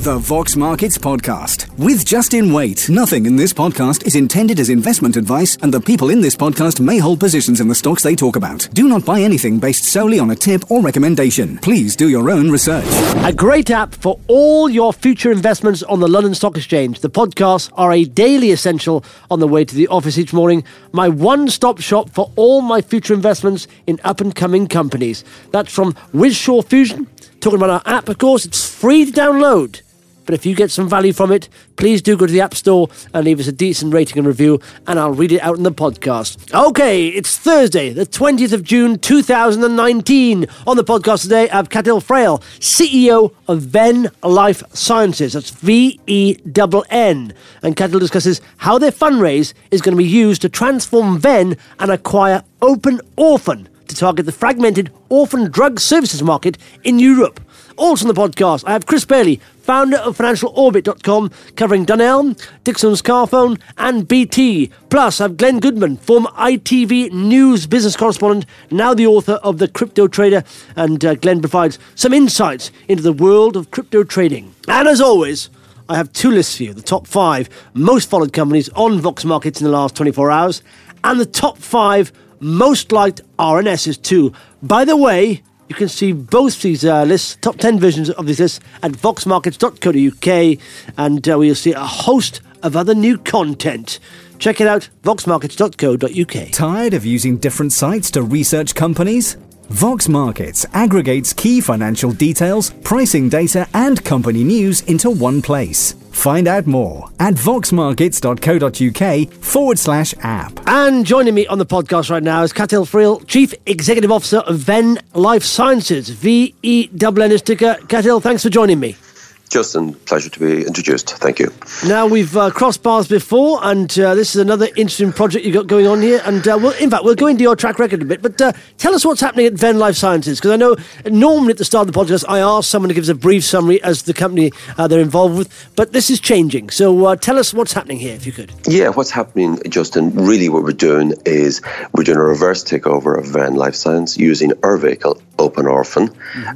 The Vox Markets Podcast with Justin Waite. Nothing in this podcast is intended as investment advice, and the people in this podcast may hold positions in the stocks they talk about. Do not buy anything based solely on a tip or recommendation. Please do your own research. A great app for all your future investments on the London Stock Exchange. The podcasts are a daily essential on the way to the office each morning. My one-stop shop for all my future investments in up-and-coming companies. That's from WizSure Fusion. Talking about our app, of course, it's free to download. But if you get some value from it, please do go to the App Store and leave us a decent rating and review, and I'll read it out in the podcast. Okay, it's Thursday, the 20th of June, 2019. On the podcast today, I have Cathal Friel, CEO of Venn Life Sciences. That's VENN. And Cathal discusses how their fundraise is going to be used to transform Venn and acquire Open Orphan to target the fragmented orphan drug services market in Europe. Also on the podcast, I have Chris Bailey, founder of FinancialOrbit.com, covering Dunelm, Dixon's Carphone, and BT. Plus, I have Glenn Goodman, former ITV News business correspondent, now the author of The Crypto Trader, and Glenn provides some insights into the world of crypto trading. And as always, I have two lists for you, the top 5 most followed companies on Vox Markets in the last 24 hours, and the top 5 most liked RNSs too. By the way, you can see both these lists, top 10 versions of these lists, at voxmarkets.co.uk, and we'll see a host of other new content. Check it out, voxmarkets.co.uk. Tired of using different sites to research companies? Vox Markets aggregates key financial details, pricing data, and company news into one place. Find out more at voxmarkets.co.uk/app. And joining me on the podcast right now is Cathal Friel, Chief Executive Officer of Venn Life Sciences, VENN is ticker. Cathal, thanks for joining me. Justin, pleasure to be introduced. Thank you. Now, we've crossed paths before, and this is another interesting project you've got going on here. And we'll go into your track record a bit, but tell us what's happening at Venn Life Sciences, because I know normally at the start of the podcast, I ask someone to give us a brief summary as the company they're involved with, but this is changing. So tell us what's happening here, if you could. Yeah, what's happening, Justin, really what we're doing is we're doing a reverse takeover of Venn Life Science using our vehicle, Open Orphan.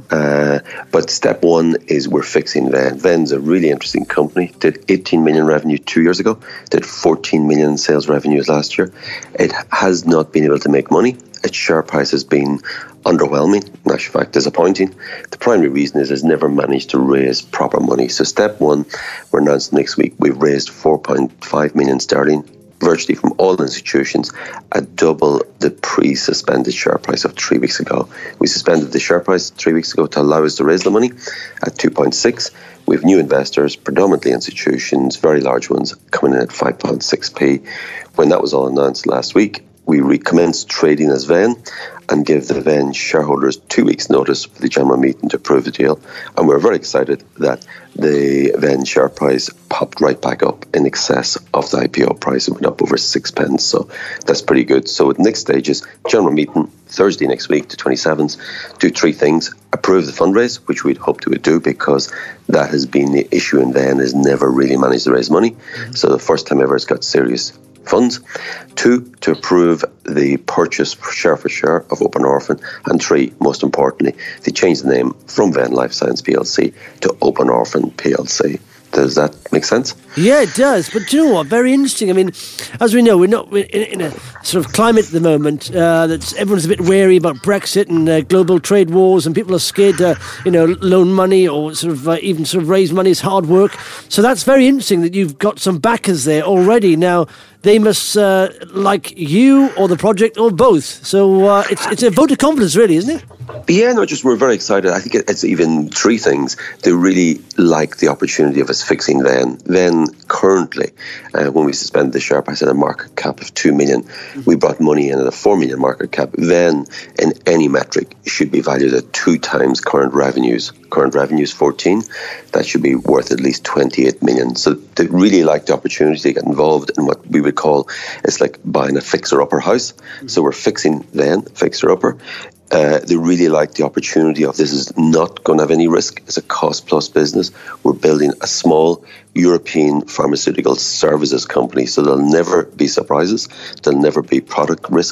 But step one is we're fixing Venn. Venn's a really interesting company. Did 18 million revenue 2 years ago. Did 14 million sales revenues last year. It has not been able to make money. Its share price has been underwhelming, in actual fact disappointing. The primary reason is it's never managed to raise proper money. So step one, we're announcing next week, we've raised 4.5 million sterling, virtually from all institutions, at double the pre-suspended share price of 3 weeks ago. We suspended the share price 3 weeks ago to allow us to raise the money at 2.6. We have new investors, predominantly institutions, very large ones, coming in at 5.6p. When that was all announced last week, we recommenced trading as Venn and give the Venn shareholders 2 weeks' notice for the general meeting to approve the deal. And we're very excited that the Venn share price popped right back up in excess of the IPO price. It went up over 6 pence, so that's pretty good. So the next stage is general meeting Thursday next week, the 27th, do 3 things. Approve the fundraise, which we'd hoped it would do, because that has been the issue in Venn, is never really managed to raise money. So the first time ever it's got serious funds. 2, to approve the purchase share for share of Open Orphan. And 3, most importantly, they changed the name from Venn Life Science PLC to Open Orphan PLC. Does that make sense? Yeah, it does. But do you know what? Very interesting. I mean, as we know, we're in a sort of climate at the moment that everyone's a bit wary about Brexit and global trade wars, and people are scared to, loan money or sort of even sort of raise money is hard work. So that's very interesting that you've got some backers there already. Now, they must like you or the project or both. So it's a vote of confidence, really, isn't it? Yeah, no, we're very excited. I think it's even 3 things. They really like the opportunity of us fixing Venn. Venn currently, when we suspended the share price at a market cap of 2 million, we brought money in at a 4 million market cap. Venn, in any metric, should be valued at 2 times current revenues. Current revenues 14. That should be worth at least 28 million. So they really like the opportunity to get involved in what we would call, it's like buying a fixer-upper house. So we're fixing Venn, fixer-upper. They really like the opportunity of this is not going to have any risk. It's a cost-plus business. We're building a small European pharmaceutical services company, so there'll never be surprises. There'll never be product risk.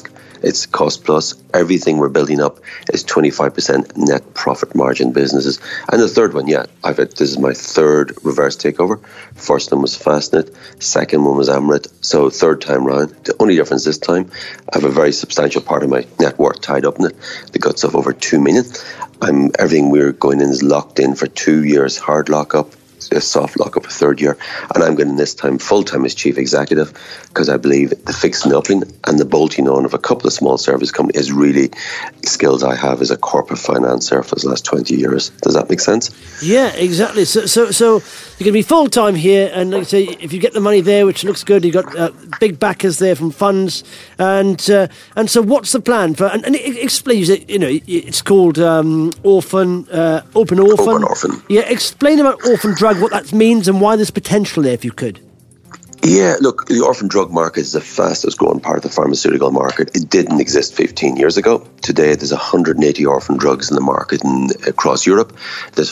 It's cost plus. Everything we're building up is 25% net profit margin businesses. And the third one, this is my third reverse takeover. First one was Fastnet. Second one was Amrit. So third time round. The only difference this time, I have a very substantial part of my net worth tied up in it. The guts of over 2 million. Everything we're going in is locked in for 2 years, hard lockup, a soft lockup a third year, and I'm going this time full-time as chief executive, because I believe the fixing up and the bolting on of a couple of small service companies is really skills I have as a corporate financier for the last 20 years. Does that make sense? Yeah, exactly. So you can be full-time here, and like I say, if you get the money there, which looks good, you've got big backers there from funds, and so what's the plan for? And explain, it's called Open Orphan. Open Orphan. Yeah, explain about orphan drug, what that means, and why there's potential there, if you could. Yeah, look, the orphan drug market is the fastest growing part of the pharmaceutical market. It didn't exist 15 years ago. Today, there's 180 orphan drugs in the market across Europe. There's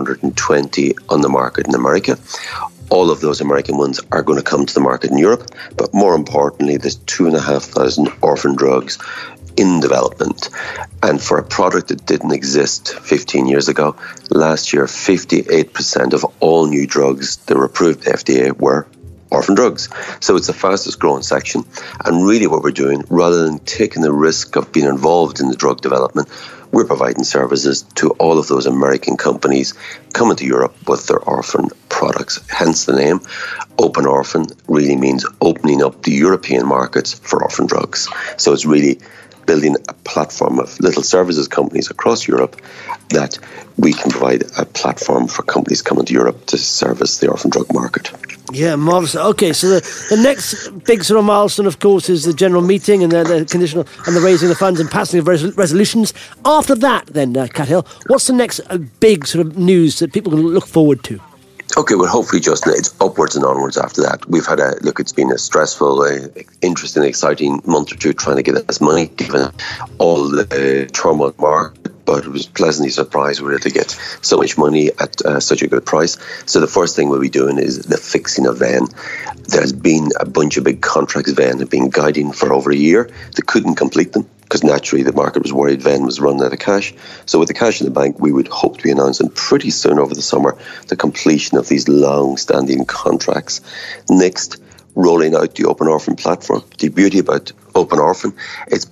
520 on the market in America. All of those American ones are going to come to the market in Europe. But more importantly, there's 2,500 orphan drugs in development. And for a product that didn't exist 15 years ago, last year, 58% of all new drugs that were approved by the FDA were orphan drugs. So it's the fastest growing section. And really what we're doing, rather than taking the risk of being involved in the drug development, we're providing services to all of those American companies coming to Europe with their orphan products. Hence the name. Open Orphan really means opening up the European markets for orphan drugs. So it's really building a platform of little services companies across Europe that we can provide a platform for companies coming to Europe to service the orphan drug market. Yeah, marvellous. Okay, so the next big sort of milestone, of course, is the general meeting and the conditional and the raising of funds and passing of resolutions. After that, then, Cathal, what's the next big sort of news that people can look forward to? Okay, well, hopefully, Justin, it's upwards and onwards after that. We've had it's been a stressful, interesting, exciting month or two trying to get us money, given all the turmoil in the market. But it was pleasantly surprised we were able to get so much money at such a good price. So the first thing we'll be doing is the fixing of Venn. There's been a bunch of big contracts Venn have been guiding for over a year. They couldn't complete them because naturally the market was worried Venn was running out of cash. So with the cash in the bank, we would hope to be announcing pretty soon over the summer the completion of these long-standing contracts. Next, rolling out the Open Orphan platform. The beauty about Open Orphan, it's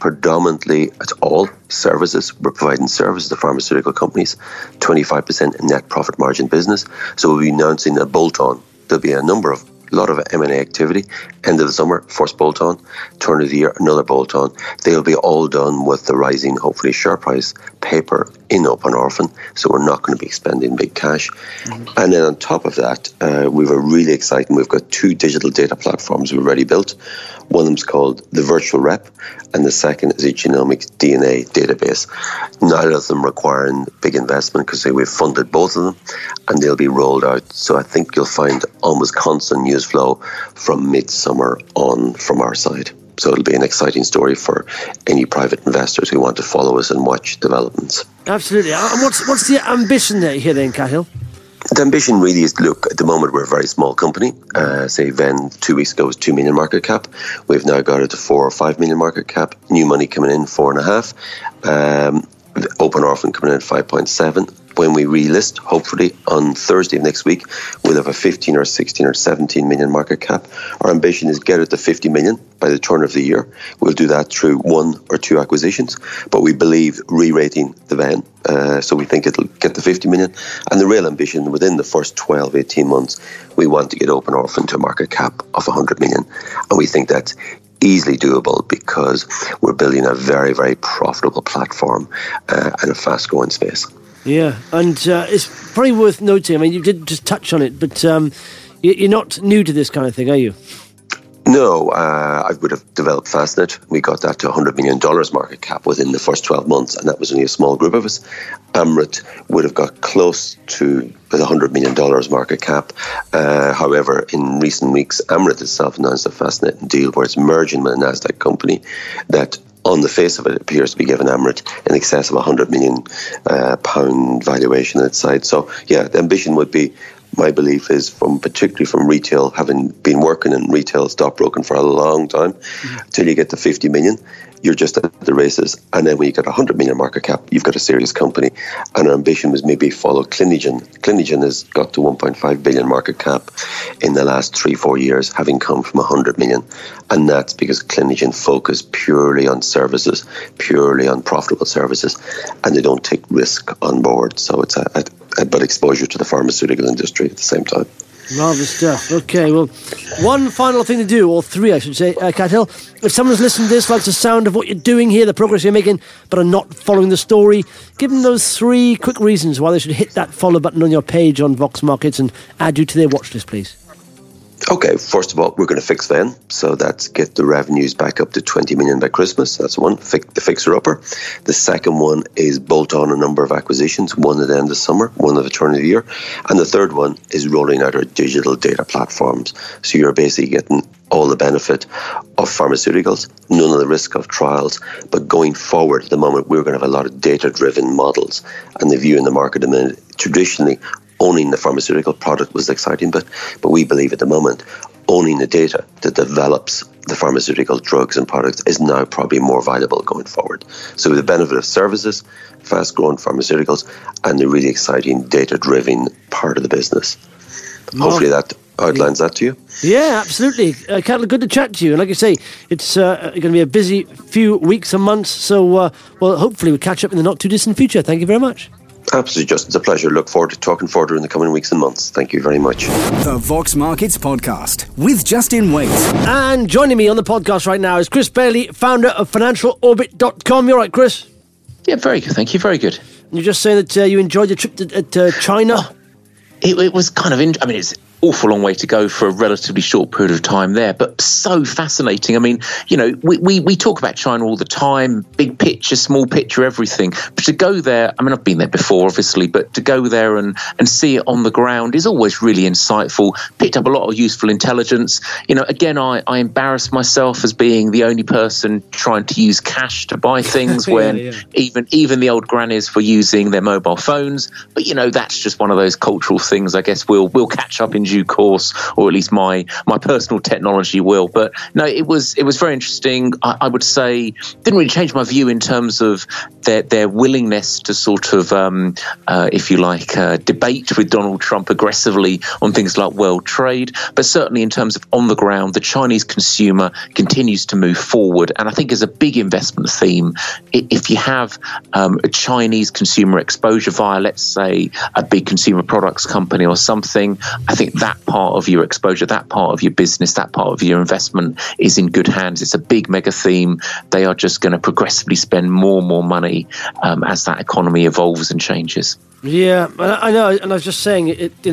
all services. We're providing services to pharmaceutical companies, 25% net profit margin business. So we'll be announcing a bolt-on. There'll be a lot of M&A activity. End of the summer, first bolt-on. Turn of the year, another bolt-on. They'll be all done with the rising, hopefully, share price paper in Open Orphan. So we're not going to be spending big cash. Mm-hmm. And then on top of that, we've got 2 digital data platforms we've already built. One of them's called the Virtual Rep, and the second is a genomic DNA database. Neither of them requiring big investment because we've funded both of them, and they'll be rolled out. So I think you'll find almost constant news flow from midsummer on from our side. So it'll be an exciting story for any private investors who want to follow us and watch developments. Absolutely. And what's the ambition there here then, Cathal? The ambition really is, look, at the moment we're a very small company. Say Venn 2 weeks ago was 2 million market cap. We've now got it to 4 or 5 million market cap. New money coming in 4.5. Open Orphan coming in at 5.7. When we relist, hopefully on Thursday of next week, we'll have a 15 or 16 or 17 million market cap. Our ambition is get it to 50 million by the turn of the year. We'll do that through 1 or 2 acquisitions, but we believe re-rating the Venn. So we think it'll get to 50 million. And the real ambition within the first 12, 18 months, we want to get Open Orphan to a market cap of 100 million. And we think that's easily doable because we're building a very, very profitable platform and a fast-growing space. Yeah, and it's probably worth noting, I mean, you did just touch on it, but you're not new to this kind of thing, are you? No, I would have developed Fastnet. We got that to $100 million market cap within the first 12 months, and that was only a small group of us. Amrit would have got close to the $100 million market cap. However, in recent weeks, Amrit itself announced a Fastnet deal where it's merging with a Nasdaq company that on the face of it appears to be giving Amrit in excess of £100 million valuation outside. So, yeah, the ambition would be my belief is, particularly from retail, having been working in retail stockbroking for a long time, till you get to 50 million, you're just at the races. And then when you get 100 million market cap, you've got a serious company. And our ambition was maybe follow Clinigen. Clinigen has got to 1.5 billion market cap in the last 3-4 years, having come from 100 million. And that's because Clinigen focus purely on services, purely on profitable services, and they don't take risk on board. So it's a but exposure to the pharmaceutical industry at the same time. Marvellous stuff. Okay, well, one final thing to do, or three I should say, Cat-Hill. If someone's listened to this, likes the sound of what you're doing here, the progress you're making, but are not following the story, give them those 3 quick reasons why they should hit that follow button on your page on Vox Markets and add you to their watch list, please. Okay, first of all, we're going to fix Venn. So that's get the revenues back up to 20 million by Christmas. That's one, the fixer-upper. The second one is bolt on a number of acquisitions, one at the end of summer, one at the turn of the year. And the third one is rolling out our digital data platforms. So you're basically getting all the benefit of pharmaceuticals, none of the risk of trials. But going forward, at the moment, we're going to have a lot of data-driven models. And the view in the market at the minute, traditionally, owning the pharmaceutical product was exciting, but we believe at the moment owning the data that develops the pharmaceutical drugs and products is now probably more valuable going forward. So the benefit of services, fast-growing pharmaceuticals, and the really exciting data-driven part of the business. Hopefully that outlines that to you. Yeah, absolutely. Cat-Hill, good to chat to you. And like I say, it's going to be a busy few weeks and months, so well, hopefully we'll catch up in the not-too-distant future. Thank you very much. Absolutely, Justin. It's a pleasure. Look forward to talking further in the coming weeks and months. Thank you very much. The Vox Markets Podcast with Justin Waite. And joining me on the podcast right now is Chris Bailey, founder of financialorbit.com. You all right, Chris? Yeah, very good. Thank you. Very good. You're just saying that you enjoyed your trip to China? Oh, it was kind of... it's awful long way to go for a relatively short period of time there, but so fascinating. I mean, you know, we talk about China all the time, big picture, small picture, everything. But to go there, I mean, I've been there before, obviously, but to go there and see it on the ground is always really insightful. Picked up a lot of useful intelligence. You know, again, I embarrass myself as being the only person trying to use cash to buy things when even the old grannies were using their mobile phones. But, you know, that's just one of those cultural things. I guess we'll catch up in due course, or at least my personal technology will. But no, it was very interesting. I would say didn't really change my view in terms of their willingness to sort of, if you like, debate with Donald Trump aggressively on things like world trade. But certainly in terms of on the ground, the Chinese consumer continues to move forward. And I think as a big investment theme, if you have a Chinese consumer exposure via, let's say, a big consumer products company or something, I think that part of your exposure, that part of your business, that part of your investment is in good hands. It's a big mega theme. They are just going to progressively spend more and more money as that economy evolves and changes. Yeah, I know. And I was just saying,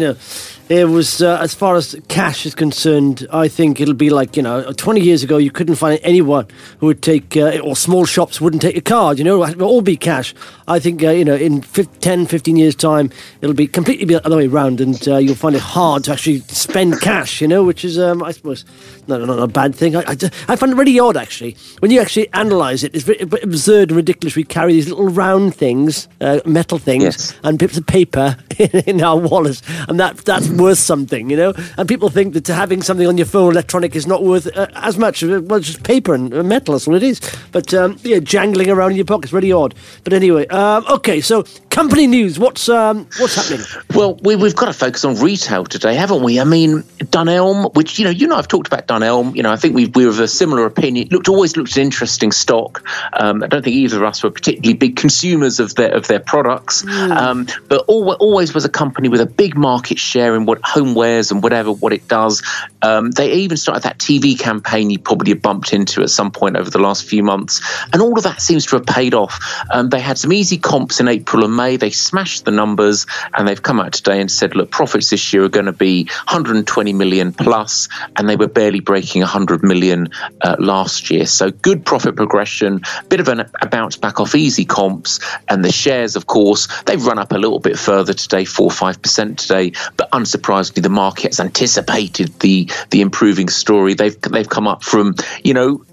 it was, as far as cash is concerned, I think it'll be like, 20 years ago, you couldn't find anyone who would take, or small shops wouldn't take a card, it would all be cash. I think, in 10, 15 years' time, it'll be completely the other way around, and you'll find it hard to actually spend cash, which is, I suppose, not a bad thing. I find it really odd, actually. When you actually analyse it, it's very absurd and ridiculous. We carry these little round things, metal things, yes, and bits of paper in our wallets, and that's worth something, and people think that having something on your phone electronic is not worth as much. Well, it's just paper and metal, that's all it is. But jangling around in your pockets, really odd. But anyway, okay, so company news, what's happening? Well, we've got to focus on retail today, haven't we? I mean, Dunelm, which you and I have talked about Dunelm. I think we're of a similar opinion. Always looked an interesting stock. I don't think either of us were particularly big consumers of their products, but always was a company with a big market share in what homewares and what it does. They even started that TV campaign you probably have bumped into at some point over the last few months, and all of that seems to have paid off. They had some easy comps in April and May. They smashed the numbers, and they've come out today and said, look, profits this year are going to be 120 million plus, and they were barely breaking 100 million last year. So good profit progression, bit of a bounce back off easy comps, and the shares, of course, they've run up a little bit further today, 4-5% today, but unsurprisingly, the market has anticipated the improving story. They've come up from,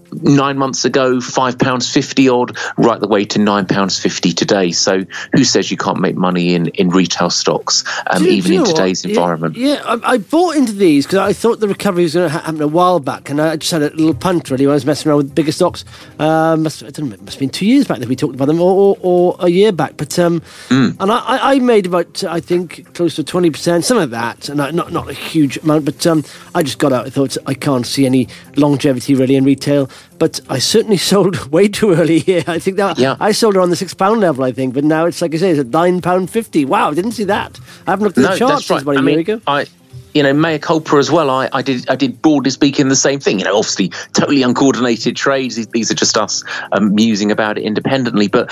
9 months ago, £5.50 odd, right the way to £9.50 today. So who says you can't make money in retail stocks, even in today's environment? Yeah, I bought into these because I thought the recovery was going to happen a while back, and I just had a little punt really when I was messing around with bigger stocks. Must have been 2 years back that we talked about them, or a year back. But and I made about, I think, close to 20%, something like that, and not a huge amount. But I just got out. I thought I can't see any longevity really in retail. But I certainly sold way too early here. I think that I sold her on the £6 level, I think. But now it's, like I say, it's at £9.50. Wow, I didn't see that. I haven't looked at the charts since about a year ago. Mea culpa as well. I did broadly speaking the same thing. Obviously totally uncoordinated trades. These are just us musing about it independently. But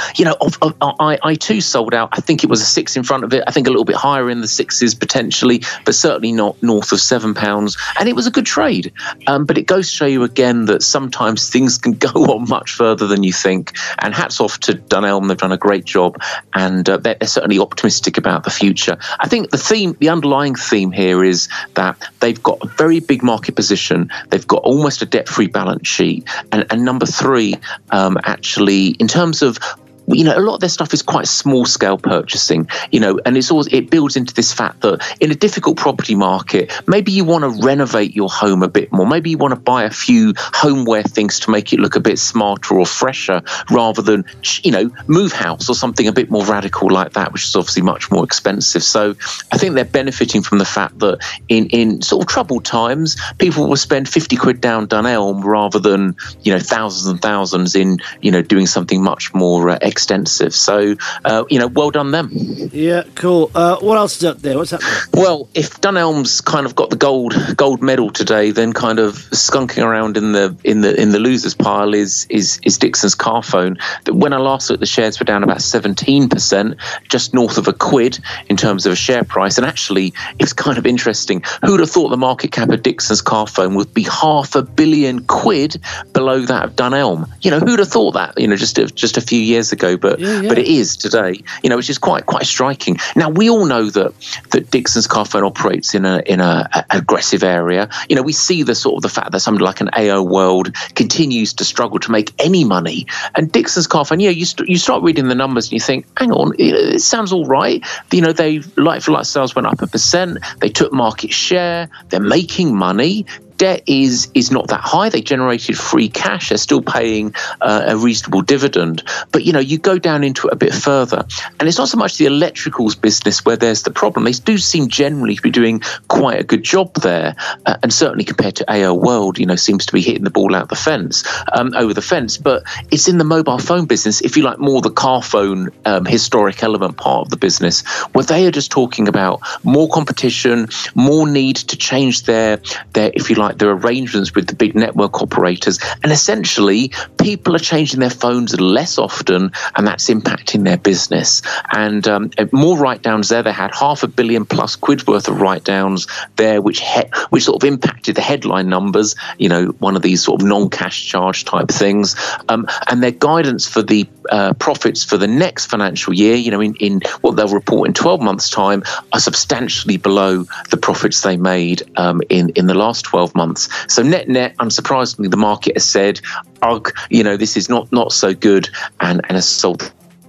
I too sold out. I think it was a 6 in front of it. I think a little bit higher in the 6s potentially, but certainly not north of £7. And it was a good trade. But it goes to show you again that sometimes things can go on much further than you think. And hats off to Dunelm. They've done a great job, and they're certainly optimistic about the future. I think the underlying theme here is that they've got a very big market position. They've got almost a debt-free balance sheet. And number 3, actually, in terms of, a lot of their stuff is quite small-scale purchasing, and it builds into this fact that in a difficult property market, maybe you want to renovate your home a bit more. Maybe you want to buy a few homeware things to make it look a bit smarter or fresher, rather than, move house or something a bit more radical like that, which is obviously much more expensive. So I think they're benefiting from the fact that in sort of troubled times, people will spend 50 quid down Dunelm rather than, thousands and thousands in, doing something much more extensive. So, well done them. Yeah, cool. What else is up there? What's happening? Well, if Dunelm's kind of got the gold medal today, then kind of skunking around in the losers pile is Dixons Carphone. When I last looked, the shares were down about 17%, just north of £1 in terms of a share price. And actually, it's kind of interesting. Who'd have thought the market cap of Dixons Carphone would be £500 million below that of Dunelm? Who'd have thought that? Just a few years ago. But it is today, which is quite striking. Now, we all know that Dixons Carphone operates in a aggressive area. We see the fact that somebody like an AO World continues to struggle to make any money. And Dixons Carphone, you start reading the numbers and you think, hang on, it sounds all right. They like-for-like sales went up 1%. They took market share. They're making money. Debt is not that high. They generated free cash. They're still paying a reasonable dividend. But, you go down into it a bit further. And it's not so much the electricals business where there's the problem. They do seem generally to be doing quite a good job there. And certainly compared to AO World, seems to be hitting the ball out the fence, over the fence. But it's in the mobile phone business, if you like, more the Carphone historic element part of the business, where they are just talking about more competition, more need to change their if you like, their arrangements with the big network operators, and essentially people are changing their phones less often, and that's impacting their business. And more write-downs there. They had £500 million plus worth of write-downs there, which sort of impacted the headline numbers. One of these sort of non-cash charge type things. And their guidance for the profits for the next financial year, in what they'll report in 12 months' time, are substantially below the profits they made in the last 12 months. So net, unsurprisingly, the market has said, ugh, this is not so good, and has sold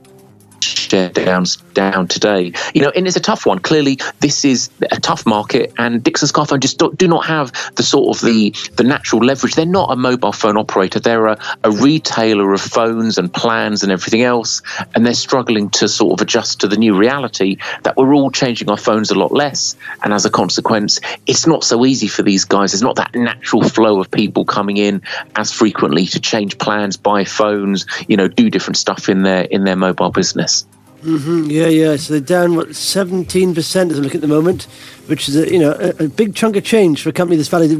share down today. And it's a tough one. Clearly, this is a tough market, and Dixons Carphone just do not have the sort of the natural leverage. They're not a mobile phone operator. They're a retailer of phones and plans and everything else, and they're struggling to sort of adjust to the new reality that we're all changing our phones a lot less, and as a consequence, it's not so easy for these guys. There's not that natural flow of people coming in as frequently to change plans, buy phones, do different stuff in their mobile business. Mm-hmm. Yeah. So they're down 17% as I look at the moment, which is a big chunk of change for a company that's valued at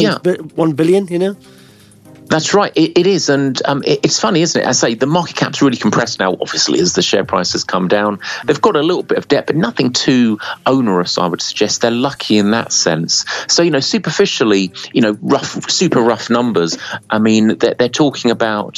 1 billion. That's right. It is. And it's funny, isn't it? I say the market cap's really compressed now, obviously, as the share price has come down. They've got a little bit of debt, but nothing too onerous, I would suggest. They're lucky in that sense. So, superficially, super rough numbers. I mean, they're talking about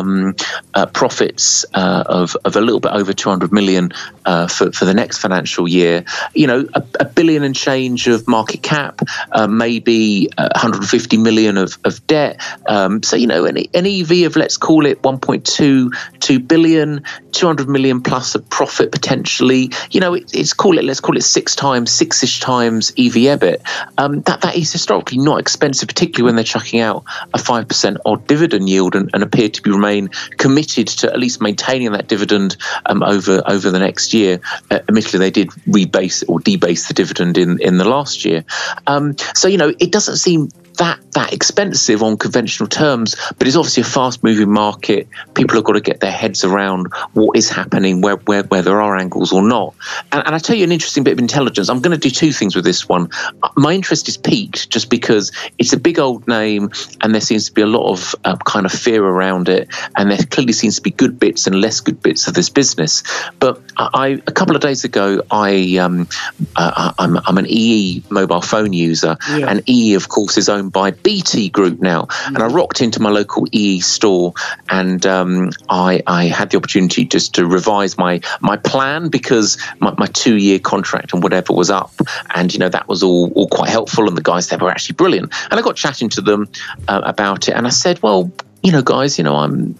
profits of a little bit over 200 million for the next financial year. A billion and change of market cap, maybe 150 million of debt, So, an EV of, let's call it 1.2 billion, 200 million plus of profit potentially. Let's call it 6-ish times EV EBIT. That is historically not expensive, particularly when they're chucking out a 5% odd dividend yield and appear to remain committed to at least maintaining that dividend over the next year. Admittedly, they did rebase or debase the dividend in the last year. So it doesn't seem that expensive on conventional terms, but it's obviously a fast-moving market. People have got to get their heads around what is happening, where there are angles or not. And I tell you an interesting bit of intelligence. I'm going to do two things with this one. My interest is piqued just because it's a big old name, and there seems to be a lot of kind of fear around it, and there clearly seems to be good bits and less good bits of this business. But a couple of days ago, I'm an EE mobile phone user, and EE, of course, is owned by BT Group now. And I rocked into my local EE store, and I had the opportunity just to revise my plan because my 2-year contract and whatever was up, and that was all quite helpful, and the guys there were actually brilliant. And I got chatting to them about it, and I said, well, guys, you're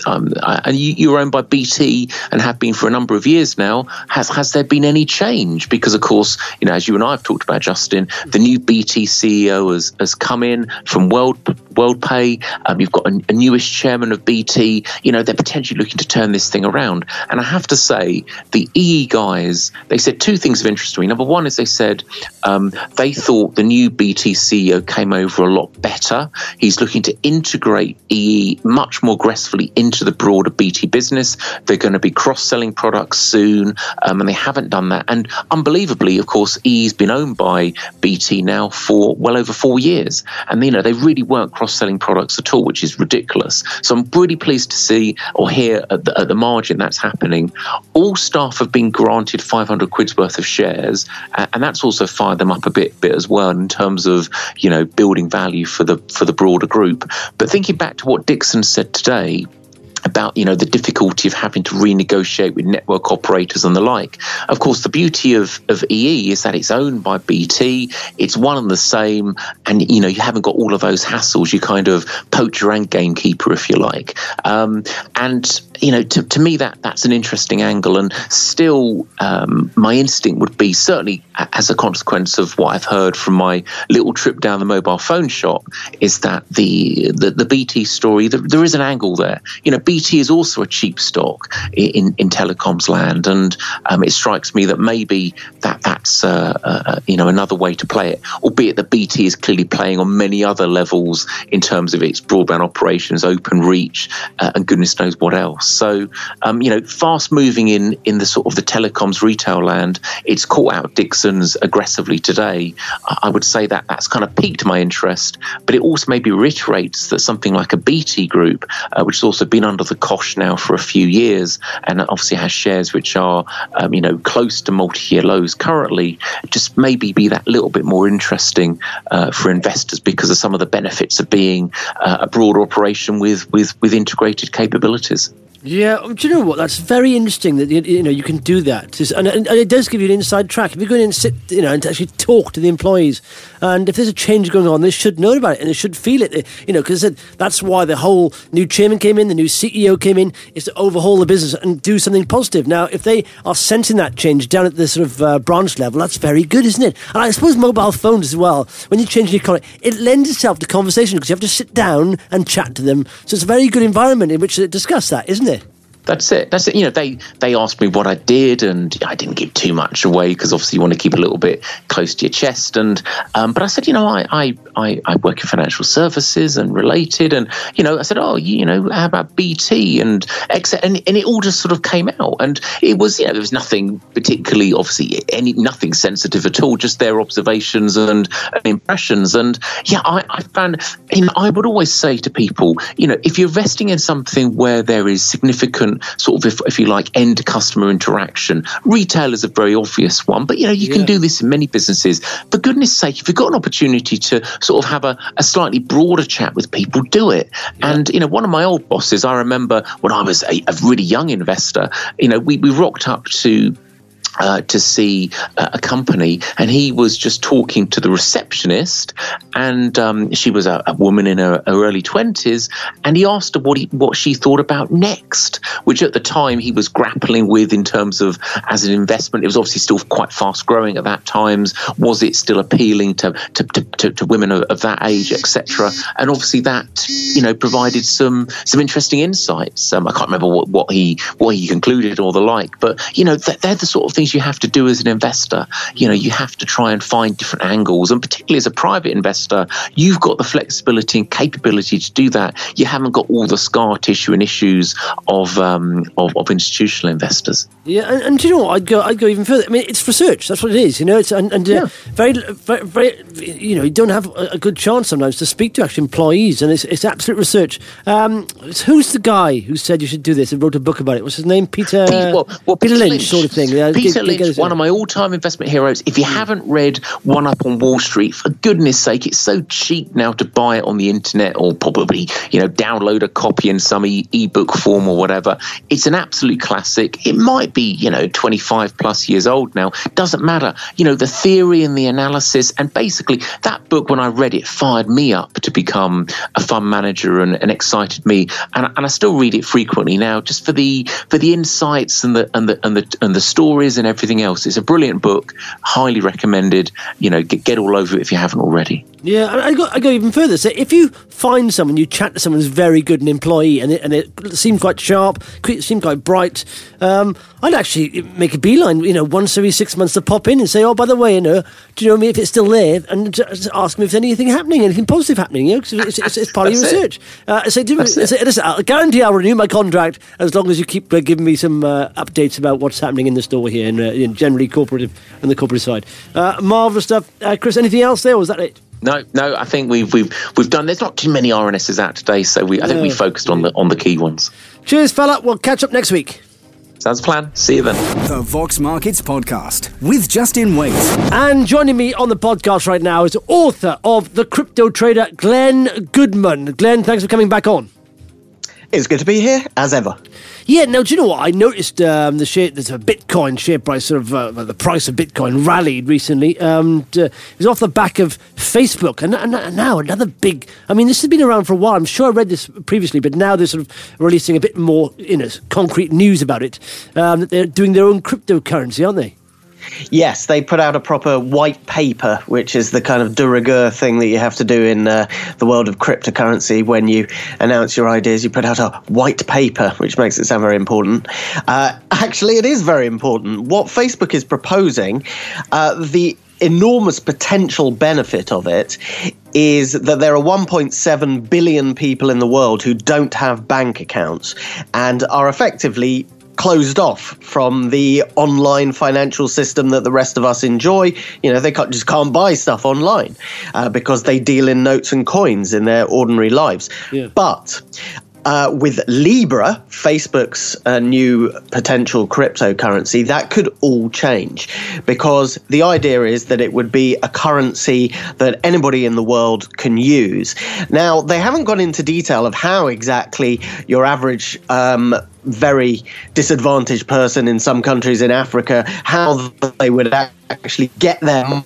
owned by BT and have been for a number of years now. Has there been any change? Because, of course, as you and I have talked about, Justin, the new BT CEO has come in from WorldPay. You've got a newish chairman of BT. They're potentially looking to turn this thing around. And I have to say, the EE guys, they said two things of interest to me. Number one is they said they thought the new BT CEO came over a lot better. He's looking to integrate EE much more aggressively into the broader BT business. They're going to be cross-selling products soon, and they haven't done that. And unbelievably, of course, EE's been owned by BT now for well over 4 years. And, they really weren't cross-selling products at all, which is ridiculous. So I'm really pleased to see or hear at the margin that's happening. All staff have been granted 500 quid's worth of shares, and that's also fired them up a bit as well in terms of, building value for the broader group. But thinking back to what Dixon said today about the difficulty of having to renegotiate with network operators and the like. Of course, the beauty of EE is that it's owned by BT. It's one and the same, and you haven't got all of those hassles. You kind of poacher and gamekeeper, if you like. To me that's an interesting angle, and still my instinct would be, certainly as a consequence of what I've heard from my little trip down the mobile phone shop, is that the BT story, there is an angle there. BT is also a cheap stock in telecoms land, and it strikes me that maybe that's another way to play it, albeit that BT is clearly playing on many other levels in terms of its broadband operations, open reach, and goodness knows what else. So fast moving in the sort of the telecoms retail land, it's caught out Dixon's aggressively today. I would say that's kind of piqued my interest, but it also maybe reiterates that something like a BT Group, which has also been under the cosh now for a few years, and obviously has shares which are close to multi-year lows currently, just maybe be that little bit more interesting for investors because of some of the benefits of being a broader operation with integrated capabilities. Yeah, do you know what? That's very interesting that you can do that, and it does give you an inside track. If you go in and sit, and actually talk to the employees, and if there's a change going on, they should know about it and they should feel it. Because that's why the whole new chairman came in, the new CEO came in, is to overhaul the business and do something positive. Now, if they are sensing that change down at the sort of branch level, that's very good, isn't it? And I suppose mobile phones as well. When you change the economy, it lends itself to conversation because you have to sit down and chat to them. So it's a very good environment in which to discuss that, isn't it? That's it. They asked me what I did, and I didn't give too much away because obviously you want to keep a little bit close to your chest. And but I said, I work in financial services and related, and I said, how about BT and X, and it all just sort of came out, and it was there was nothing particularly, obviously nothing sensitive at all, just their observations and impressions. And I found I would always say to people, if you're investing in something where there is significant sort of, if you like, end customer interaction. Retail is a very obvious one, but you can do this in many businesses. For goodness sake, if you've got an opportunity to sort of have a slightly broader chat with people, do it. Yeah. And one of my old bosses, I remember when I was a really young investor, we rocked up to to see a company, and he was just talking to the receptionist, and she was a woman in her early 20s, and he asked her what she thought about Next, which at the time he was grappling with in terms of as an investment. It was obviously still quite fast growing at that time. Was it still appealing to women of that age, etc.? And obviously that, you know, provided some interesting insights. I can't remember what he concluded or the like, but you know, they're the sort of things you have to do as an investor. You know, you have to try and find different angles, and particularly as a private investor, you've got the flexibility and capability to do that. You haven't got all the scar tissue and issues of institutional investors. Yeah, and do you know what? I'd go even further. I mean, it's research. That's what it is. You know, it's very, very. You know, you don't have a good chance sometimes to speak to actual employees, and it's absolute research. Who's the guy who said you should do this and wrote a book about it? What's his name? Peter Lynch, sort of thing. Peter Lynch, one of my all-time investment heroes. If you haven't read One Up on Wall Street, for goodness sake, it's so cheap now to buy it on the internet, or probably, you know, download a copy in some ebook form or whatever. It's an absolute classic. It might be, you know, 25 plus years old now. Doesn't matter. You know, the theory and the analysis, and basically that book, when I read it, fired me up to become a fund manager and excited me. And I still read it frequently now, just for the insights and the stories and everything else. It's a brilliant book, highly recommended. You know, get all over it if you haven't already. Yeah, I go even further. So if you find someone, you chat to someone who's very good, an employee, and it seemed quite sharp, seemed quite bright, I'd actually make a beeline, you know, once every 6 months to pop in and say, oh, by the way, you know, do you know me, if it's still there, and just ask me if there's anything happening, anything positive happening, you know, because it's part of your research. Listen, I guarantee I'll renew my contract as long as you keep giving me some updates about what's happening in the store here, and generally corporative and the corporate side. Marvellous stuff. Chris, anything else there, or was that it? No. I think we've done. There's not too many RNSs out today, so I think we focused on the key ones. Cheers, fella. We'll catch up next week. Sounds a plan. See you then. The Vox Markets Podcast with Justin Waite. And joining me on the podcast right now is author of The Crypto Trader, Glenn Goodman. Glenn, thanks for coming back on. It's good to be here, as ever. Yeah, now, do you know what? I noticed there's a Bitcoin share price, sort of the price of Bitcoin rallied recently. It was off the back of Facebook. And now another big... I mean, this has been around for a while. I'm sure I read this previously, but now they're sort of releasing a bit more, you know, concrete news about it. That they're doing their own cryptocurrency, aren't they? Yes, they put out a proper white paper, which is the kind of de rigueur thing that you have to do in the world of cryptocurrency. When you announce your ideas, you put out a white paper, which makes it sound very important. Actually, it is very important. What Facebook is proposing, the enormous potential benefit of it is that there are 1.7 billion people in the world who don't have bank accounts and are effectively closed off from the online financial system that the rest of us enjoy. You know, they just can't buy stuff online because they deal in notes and coins in their ordinary lives. Yeah. But with Libra, Facebook's new potential cryptocurrency, that could all change, because the idea is that it would be a currency that anybody in the world can use. Now, they haven't gone into detail of how exactly your average very disadvantaged person in some countries in Africa, how they would actually get their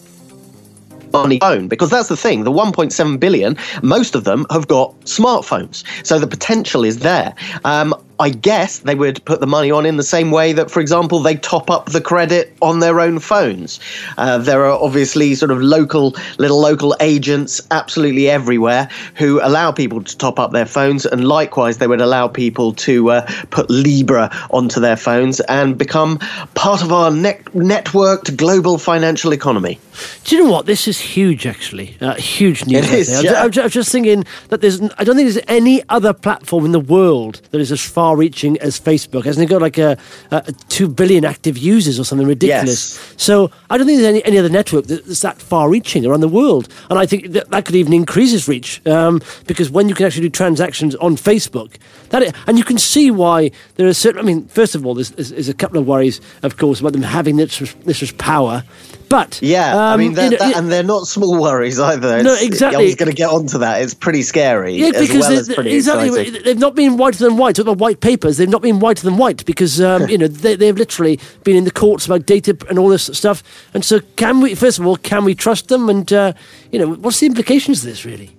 money phone, because that's the thing. The 1.7 billion, most of them have got smartphones, so the potential is there. I guess they would put the money on in the same way that, for example, they top up the credit on their own phones. There are obviously sort of local agents absolutely everywhere who allow people to top up their phones, and likewise they would allow people to put Libra onto their phones and become part of our networked global financial economy. Do you know what? This is huge, actually. Huge news. It is, yeah. I was just thinking that I don't think there's any other platform in the world that is as far-reaching as Facebook. Hasn't it got like a 2 billion active users or something ridiculous? Yes. So I don't think there's any other network that's that far-reaching around the world. And I think that could even increase its reach, because when you can actually do transactions on Facebook, and you can see why there are certain... I mean, first of all, there's a couple of worries, of course, about them having this power. But I mean, and they're not small worries either. No, exactly. I was going to get onto that. It's pretty scary. Yeah, because as pretty exciting. They've not been whiter than white. Talk about white papers. They've not been whiter than white because they've literally been in the courts about data and all this stuff. And so, can we trust them? And what's the implications of this really?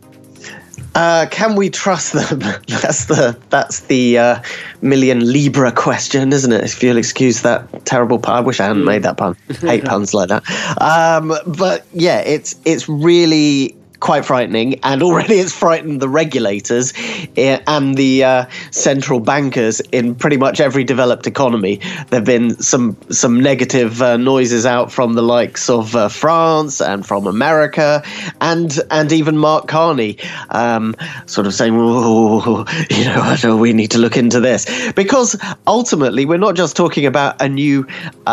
Can we trust them? That's the million Libra question, isn't it? If you'll excuse that terrible pun. I wish I hadn't made that pun. Hate puns like that. But yeah, it's really quite frightening, and already it's frightened the regulators and the central bankers in pretty much every developed economy. There have been some negative noises out from the likes of France and from America, and even Mark Carney sort of saying, we need to look into this, because ultimately we're not just talking about a new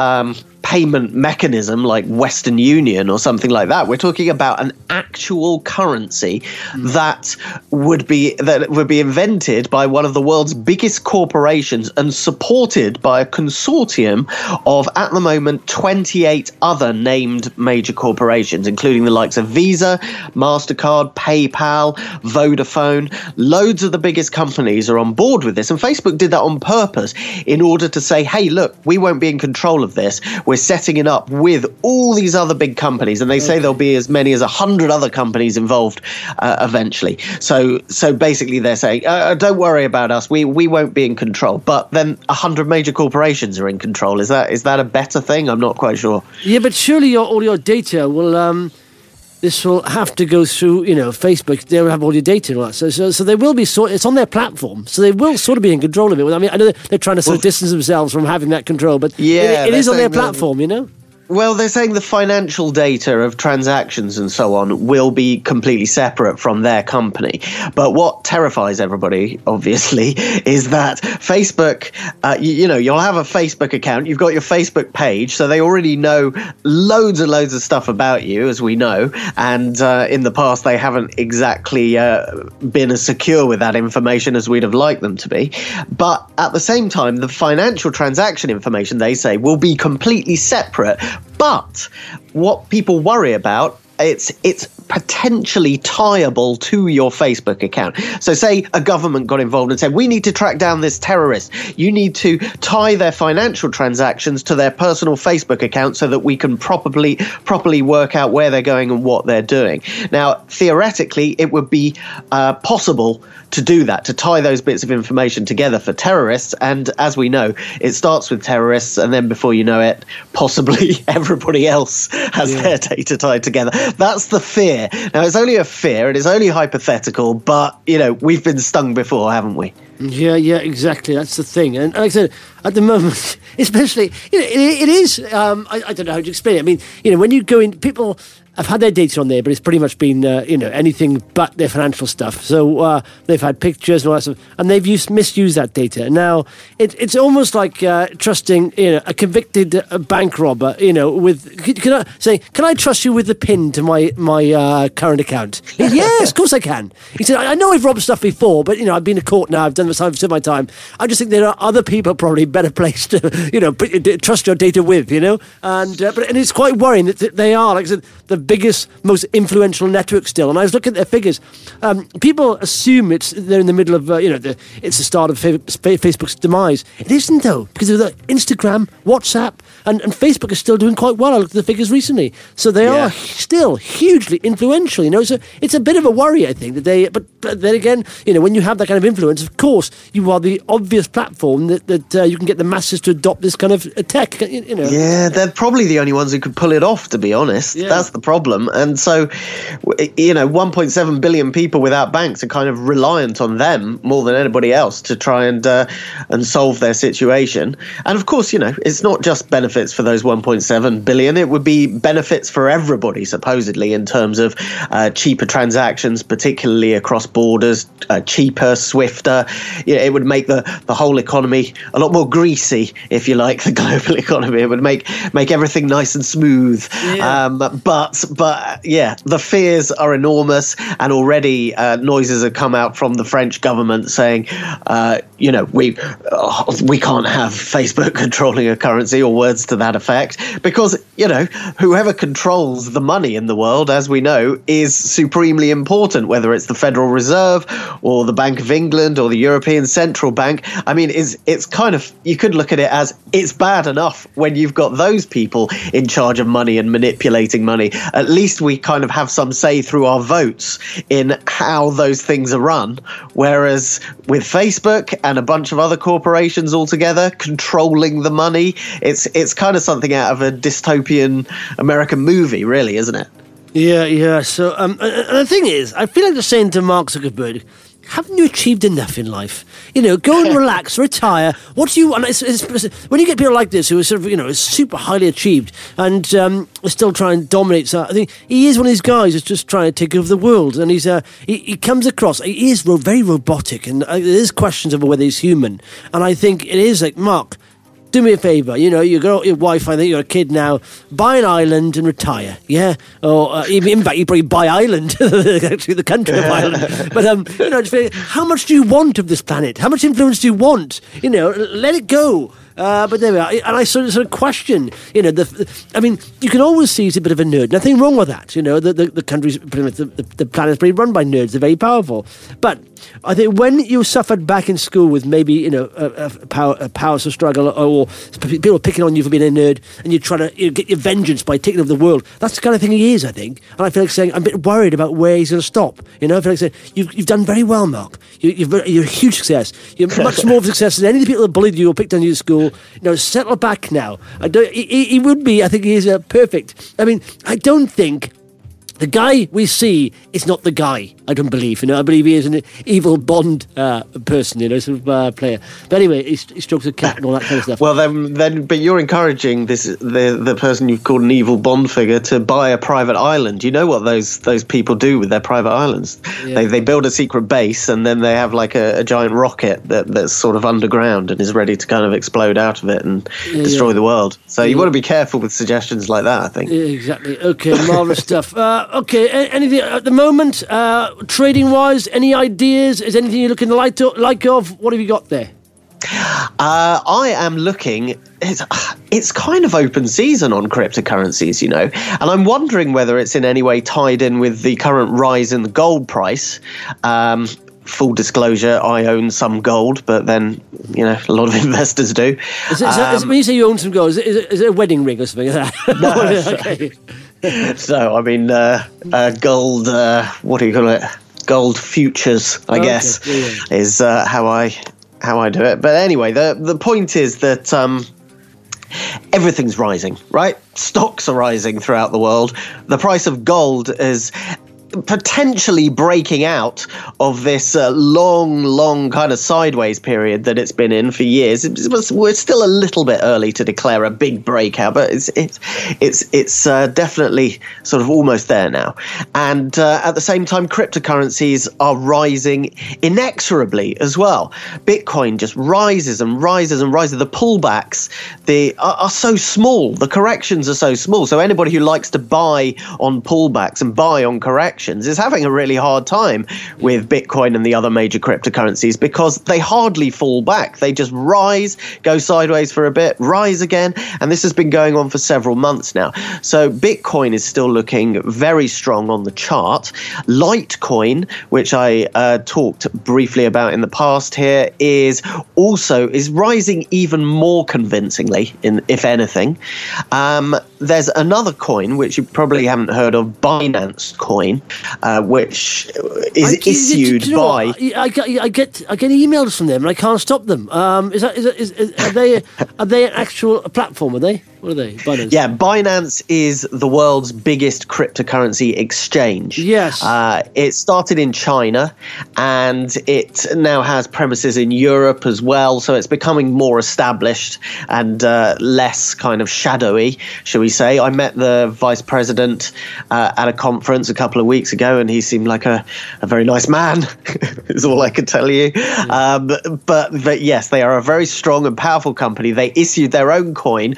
payment mechanism like Western Union or something like that. We're talking about an actual currency that would be invented by one of the world's biggest corporations and supported by a consortium of, at the moment, 28 other named major corporations, including the likes of Visa, MasterCard, PayPal, Vodafone. Loads of the biggest companies are on board with this, and Facebook did that on purpose in order to say, hey, look, we won't be in control of this. We're setting it up with all these other big companies, and they say there'll be as many as 100 other companies involved eventually. So basically they're saying, don't worry about us, we won't be in control. But then 100 major corporations are in control. Is that a better thing? I'm not quite sure. Yeah, but surely all your data will this will have to go through, Facebook. They'll have all your data and all that. So they will be it's on their platform. So they will sort of be in control of it. I mean, I know they're trying to sort of distance themselves from having that control, but it is on their platform, Well, they're saying the financial data of transactions and so on will be completely separate from their company. But what terrifies everybody, obviously, is that Facebook, you'll have a Facebook account. You've got your Facebook page, so they already know loads and loads of stuff about you, as we know. And in the past, they haven't exactly been as secure with that information as we'd have liked them to be. But at the same time, the financial transaction information, they say, will be completely separate. But what people worry about, it's potentially tieable to your Facebook account. So say a government got involved and said, we need to track down this terrorist. You need to tie their financial transactions to their personal Facebook account so that we can properly work out where they're going and what they're doing. Now, theoretically, it would be possible to do that, to tie those bits of information together for terrorists. And as we know, it starts with terrorists, and then before you know it, possibly everybody else has their data tied together. That's the fear. Now, it's only a fear, it is only hypothetical, but, we've been stung before, haven't we? Yeah, exactly. That's the thing. And like I said, at the moment, especially, it is, I don't know how to explain it. I mean, when you go in, people have had their data on there, but it's pretty much been, anything but their financial stuff. So they've had pictures and all that stuff, and they've misused that data. Now, it's almost like trusting, a convicted bank robber, can I trust you with the PIN to my current account? Yes, of course I can. He said, I know I've robbed stuff before, but, I've been to court now, I've done this, I've served my time. I just think there are other people probably better placed to, trust your data with, and it's quite worrying that they are, like I said, the biggest, most influential network still. And I was looking at their figures. People assume they're in the middle of, it's the start of Facebook's demise. It isn't, though, because of the Instagram, WhatsApp, and Facebook is still doing quite well. I looked at the figures recently. So they are still hugely influential, So it's a bit of a worry, I think, that but then again, when you have that kind of influence, of course, you are the obvious platform that you can get the masses to adopt this kind of tech, Yeah, they're probably the only ones who could pull it off, to be honest. Yeah. That's the problem. And so, 1.7 billion people without banks are kind of reliant on them more than anybody else to try and solve their situation. And of course, it's not just benefits for those 1.7 billion. It would be benefits for everybody, supposedly, in terms of cheaper transactions, particularly across borders, cheaper, swifter. It would make the whole economy a lot more greasy, if you like, the global economy. It would make everything nice and smooth. Yeah. But But yeah, the fears are enormous, and already noises have come out from the French government saying, we can't have Facebook controlling a currency, or words to that effect, because whoever controls the money in the world, as we know, is supremely important, whether it's the Federal Reserve or the Bank of England or the European Central Bank. I mean, it's kind of, you could look at it as, it's bad enough when you've got those people in charge of money and manipulating money. At least we kind of have some say through our votes in how those things are run. Whereas with Facebook and a bunch of other corporations altogether controlling the money, it's kind of something out of a dystopian American movie, really, isn't it? Yeah. So, and the thing is, I feel like just saying to Mark Zuckerberg, haven't you achieved enough in life? Go and relax, retire. What do you want? When you get people like this who are sort of, super highly achieved and still trying to dominate, so I think he is one of these guys who's just trying to take over the world. And he comes across, he is very robotic, and there's questions over whether he's human. And I think it is like, Mark, do me a favour, you got your wife, I think you're a kid now, buy an island and retire, yeah? Or in fact, you probably buy Ireland, actually the country of Ireland. But, just how much do you want of this planet? How much influence do you want? Let it go. But there we are. And I sort of question, you can always see he's a bit of a nerd. Nothing wrong with that. The country's pretty much, the planet's pretty run by nerds. They're very powerful. But I think when you suffered back in school with maybe, a power struggle, or people picking on you for being a nerd, and you try to get your vengeance by taking over the world, that's the kind of thing he is, I think. And I feel like saying, I'm a bit worried about where he's going to stop. I feel like saying, you've done very well, Mark. You're a huge success. You're much more of a success than any of the people that bullied you or picked on you at school. Settle back now. He would be, I think he is perfect. I don't think the guy we see is not the guy. I don't believe. I believe he is an evil Bond person, sort of player. But anyway, he strokes a cat and all that kind of stuff. Well, but you're encouraging the person you've called an evil Bond figure to buy a private island. You know what those people do with their private islands? Yeah. They build a secret base, and then they have like a giant rocket that's sort of underground and is ready to kind of explode out of it and destroy the world. So you want to be careful with suggestions like that, I think. Yeah, exactly. Okay, marvellous stuff. Okay, anything at the moment, trading-wise, any ideas? Is anything you're looking like of? What have you got there? I am looking. It's kind of open season on cryptocurrencies, and I'm wondering whether it's in any way tied in with the current rise in the gold price. Full disclosure, I own some gold, but then, a lot of investors do. When you say you own some gold, is it a wedding ring or something like that? No. Okay. So, gold, what do you call it? Gold futures, I guess, is how I do it. But anyway, the point is that everything's rising, right? Stocks are rising throughout the world. The price of gold is potentially breaking out of this long kind of sideways period that it's been in for years. We're still a little bit early to declare a big breakout, but it's definitely sort of almost there now. And at the same time, cryptocurrencies are rising inexorably as well. Bitcoin just rises and rises and rises. The pullbacks are so small. The corrections are so small. So anybody who likes to buy on pullbacks and buy on corrections is having a really hard time with Bitcoin and the other major cryptocurrencies, because they hardly fall back. They just rise, go sideways for a bit, rise again, and this has been going on for several months now. So Bitcoin is still looking very strong on the chart. Litecoin, which I talked briefly about in the past here, is rising even more convincingly, if anything. There's another coin which you probably haven't heard of, Binance Coin, which is issued by. I get emails from them and I can't stop them. Are they an actual platform? Are they? What are they? Binance? Yeah, Binance is the world's biggest cryptocurrency exchange. Yes. It started in China and it now has premises in Europe as well. So it's becoming more established and less kind of shadowy, shall we say. I met the vice president at a conference a couple of weeks ago, and he seemed like a very nice man, is all I can tell you. Yeah. But yes, they are a very strong and powerful company. They issued their own coin called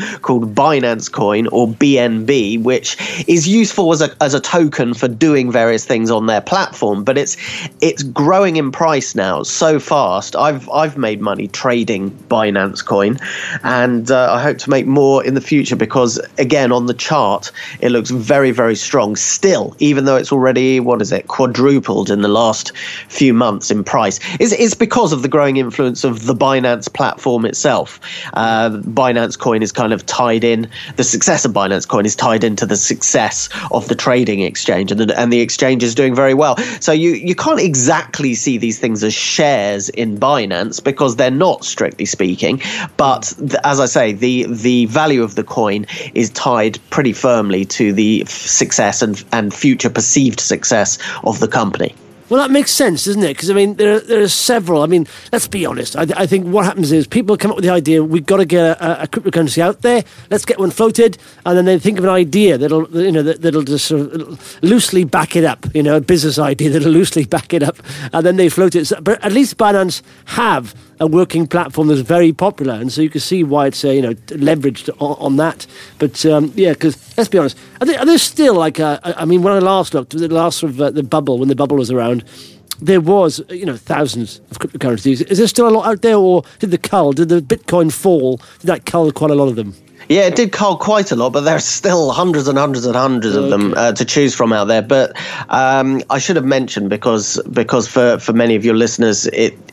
Binance Coin, or BNB, which is useful as a token for doing various things on their platform. But it's growing in price now so fast. I've made money trading Binance Coin, and I hope to make more in the future because, again, on the chart, it looks very, very strong still, even though it's already, quadrupled in the last few months in price. It's because of the growing influence of the Binance platform itself. Binance Coin is kind of tied in, the success of Binance Coin is tied into the success of the trading exchange, and the exchange is doing very well. So you can't exactly see these things as shares in Binance because they're not, strictly speaking. But as I say, the value of the coin is tied pretty firmly to the success and future perceived success of the company. Well, that makes sense, doesn't it? Because, I mean, there are several. I mean, let's be honest. I think what happens is people come up with the idea, we've got to get a cryptocurrency out there, let's get one floated, and then they think of an idea that'll just sort of loosely back it up, a business idea that'll loosely back it up, and then they float it. But at least Binance have a working platform that's very popular, and so you can see why it's leveraged on that. But because let's be honest, are there still when I last looked, the last sort of the bubble, when the bubble was around, there was thousands of cryptocurrencies. Is there still a lot out there, or did the Bitcoin fall? Did that cull quite a lot of them? Yeah, it did cull quite a lot, but there's still hundreds and hundreds and hundreds of them to choose from out there. But I should have mentioned because for many of your listeners,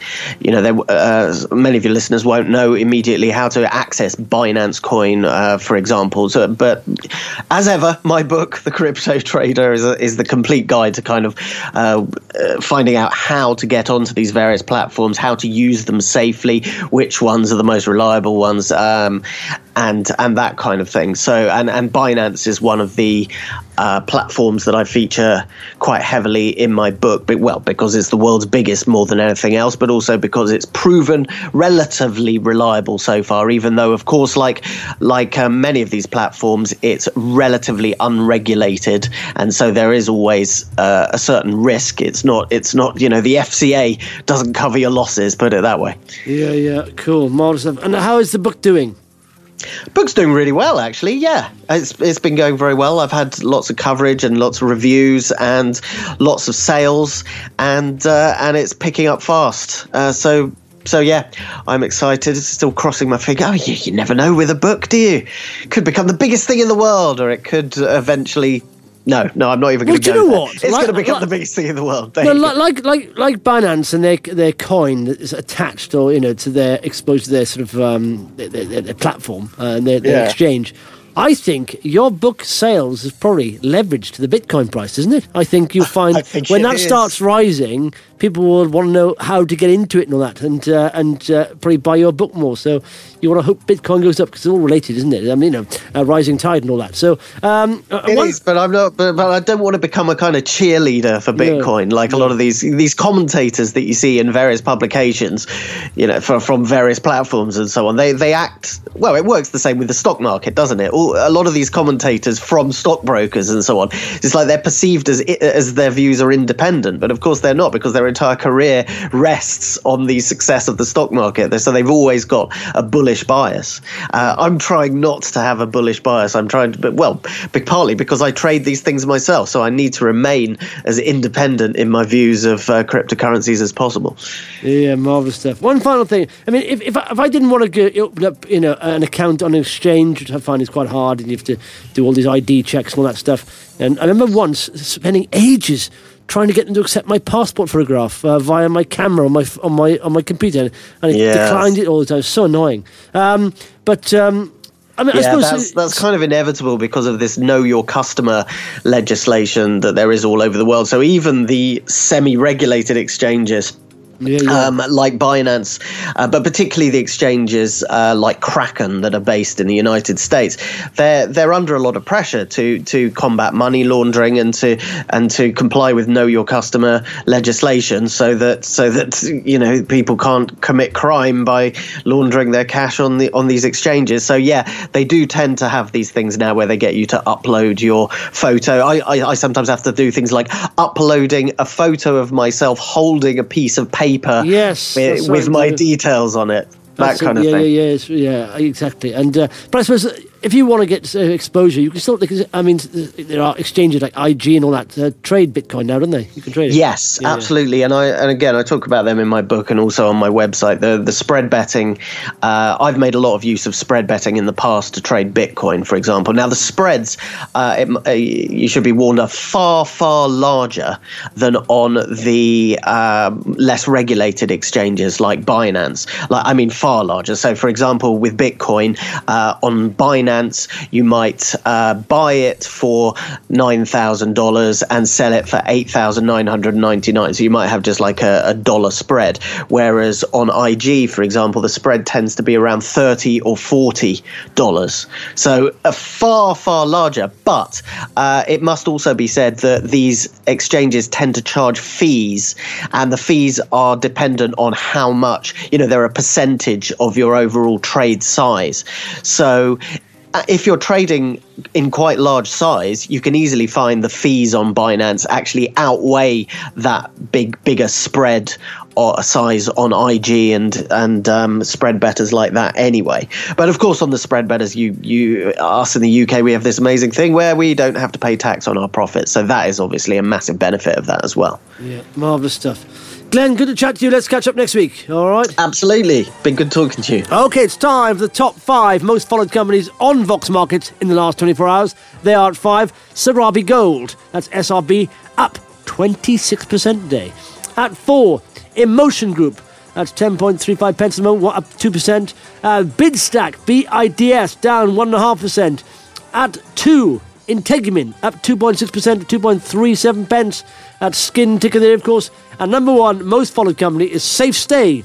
many of your listeners won't know immediately how to access Binance Coin, for example. So, but as ever, my book, The Crypto Trader, is the complete guide to kind of finding out how to get onto these various platforms, how to use them safely, which ones are the most reliable ones. And that kind of thing. So, and Binance is one of the platforms that I feature quite heavily in my book. But, because it's the world's biggest more than anything else, but also because it's proven relatively reliable so far. Even though, of course, like many of these platforms, it's relatively unregulated, and so there is always a certain risk. It's not. The FCA doesn't cover your losses. Put it that way. Yeah, cool, marvelous stuff. And how is the book doing? Book's doing really well, actually. Yeah, it's been going very well. I've had lots of coverage and lots of reviews and lots of sales, and it's picking up fast. So yeah, I'm excited. It's still crossing my finger. You never know with a book, do you? It could become the biggest thing in the world, or it could eventually. No, I'm not even going to go there. Do you know what? It's going to become the biggest thing in the world. Like Binance and their coin that is attached, or to their exposed to their sort of their platform and their exchange. I think your book sales is probably leveraged to the Bitcoin price, isn't it? I think you'll find when that starts rising, people will want to know how to get into it and all that, and probably buy your book more. So you want to hope Bitcoin goes up because it's all related, isn't it? I mean, rising tide and all that. So it is, but I'm not. But I don't want to become a kind of cheerleader for Bitcoin, like a lot of these commentators that you see in various publications, from various platforms and so on. They act well. It works the same with the stock market, doesn't it? A lot of these commentators from stockbrokers and so on, it's like they're perceived as their views are independent, but of course they're not, because their entire career rests on the success of the stock market. So they've always got a bullish bias. I'm trying not to have a bullish bias. I'm trying to, partly because I trade these things myself, so I need to remain as independent in my views of cryptocurrencies as possible. Yeah, marvelous stuff. One final thing. I mean, if I didn't want to open up, an account on an exchange, which I find is quite hard, and you have to do all these ID checks and all that stuff. And I remember once spending ages trying to get them to accept my passport photograph via my camera on my computer, and it declined it all the time. It's so annoying. I suppose that's kind of inevitable because of this know your customer legislation that there is all over the world. So even the semi-regulated exchanges, like Binance, but particularly the exchanges like Kraken that are based in the United States, they're under a lot of pressure to combat money laundering and to comply with know your customer legislation, so that people can't commit crime by laundering their cash on these exchanges. So they do tend to have these things now where they get you to upload your photo. I sometimes have to do things like uploading a photo of myself holding a piece of paper with my details on it. That kind of thing. Yeah, exactly. And but I suppose if you want to get exposure, you can still. I mean, there are exchanges like IG and all that trade Bitcoin now, don't they? You can trade it. Yes, absolutely. And again, I talk about them in my book and also on my website. The spread betting. I've made a lot of use of spread betting in the past to trade Bitcoin, for example. Now the spreads, you should be warned, are far, far larger than on the less regulated exchanges like Binance. Far larger. So, for example, with Bitcoin on Binance, you might buy it for $9,000 and sell it for $8,999. So you might have just like a dollar spread. Whereas on IG, for example, the spread tends to be around $30 or $40. So a far, far larger. But it must also be said that these exchanges tend to charge fees, and the fees are dependent on how much, they're a percentage of your overall trade size. So if you're trading in quite large size, you can easily find the fees on Binance actually outweigh that bigger spread or size on IG and spread bettors like that anyway. But of course, on the spread bettors, us in the UK, we have this amazing thing where we don't have to pay tax on our profits. So that is obviously a massive benefit of that as well. Yeah, marvellous stuff. Glenn, good to chat to you. Let's catch up next week, all right? Absolutely. Been good talking to you. OK, it's time for the top 5 most followed companies on Vox Markets in the last 24 hours. They are at 5, Sarabi Gold. That's SRB, up 26% today. At 4, Emotion Group. That's 10.35 pence a moment, up 2%. Bidstack, BIDS, down 1.5%. At 2, Integument, up 2.6% to 2.37 pence. At Skin ticker there, of course. And number 1 most followed company is SafeStay.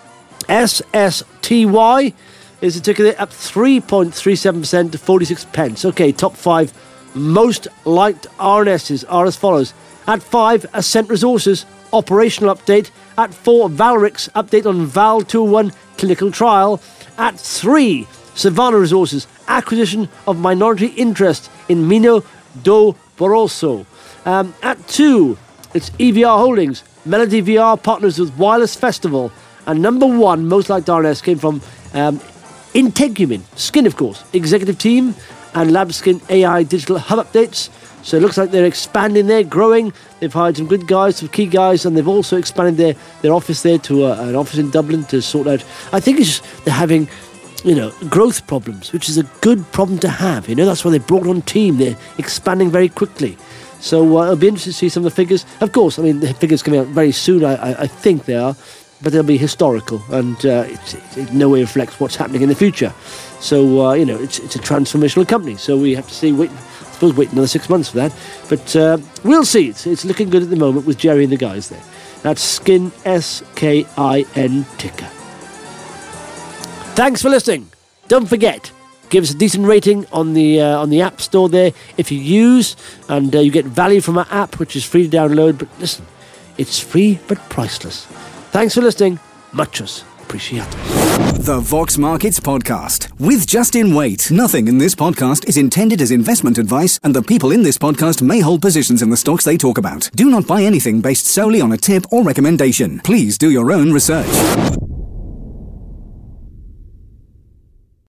SSTY is the ticker there, up 3.37% to 46 pence. OK, top 5 most liked RNSs are as follows. At 5, Ascent Resources, operational update. At 4, Valrix, update on Val 201 clinical trial. At 3, Savannah Resources, acquisition of minority interest in Mino do Borosso. At 2, it's EVR Holdings, Melody VR partners with Wireless Festival. And number 1 most liked RNS came from Integument, Skin, of course, executive team and LabSkin AI digital hub updates. So it looks like they're expanding there, growing. They've hired some good guys, some key guys, and they've also expanded their office there to an office in Dublin to sort out. I think it's just they're having, growth problems, which is a good problem to have. That's why they brought on team. They're expanding very quickly. So it'll be interesting to see some of the figures. Of course, the figures coming out very soon, I think they are, but they'll be historical, and it in no way reflects what's happening in the future. So, it's a transformational company. So we have to see, wait another 6 months for that. But we'll see. It's looking good at the moment with Jerry and the guys there. That's Skin, SKIN ticker. Thanks for listening. Don't forget, give us a decent rating on the App Store there if you use, and you get value from our app, which is free to download. But listen, it's free but priceless. Thanks for listening. Muchos appreciados. The Vox Markets Podcast with Justin Waite. Nothing in this podcast is intended as investment advice, and the people in this podcast may hold positions in the stocks they talk about. Do not buy anything based solely on a tip or recommendation. Please do your own research.